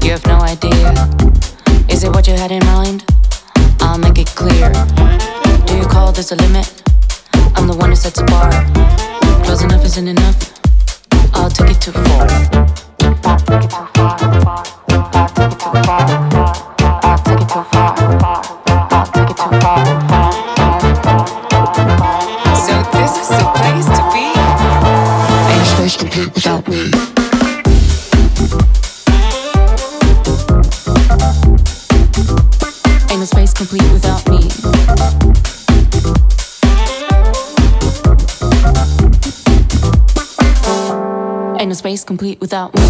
You have no idea. Is it what you had in mind? I'll make it clear. Do you call this a limit? I'm the one who sets a bar. Close enough isn't enough. I'll take it too far. I'll take it too far. I'll take it too far. I'll take it too far. I'll take it too far. So this is the place to be. Ain't a space complete without me. Ain't a space complete without me. Ain't a space complete without me.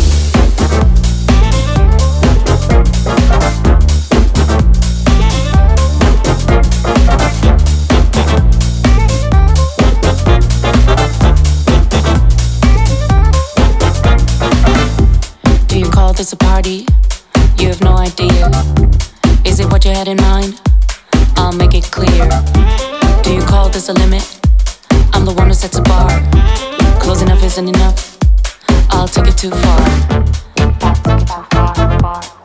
Do you call this a party? You have no idea. Is it what you had in mind? I'll make it clear. Do you call this a limit? I'm the one who sets a bar. Close enough isn't enough. I'll take it too far. I'll take it too far.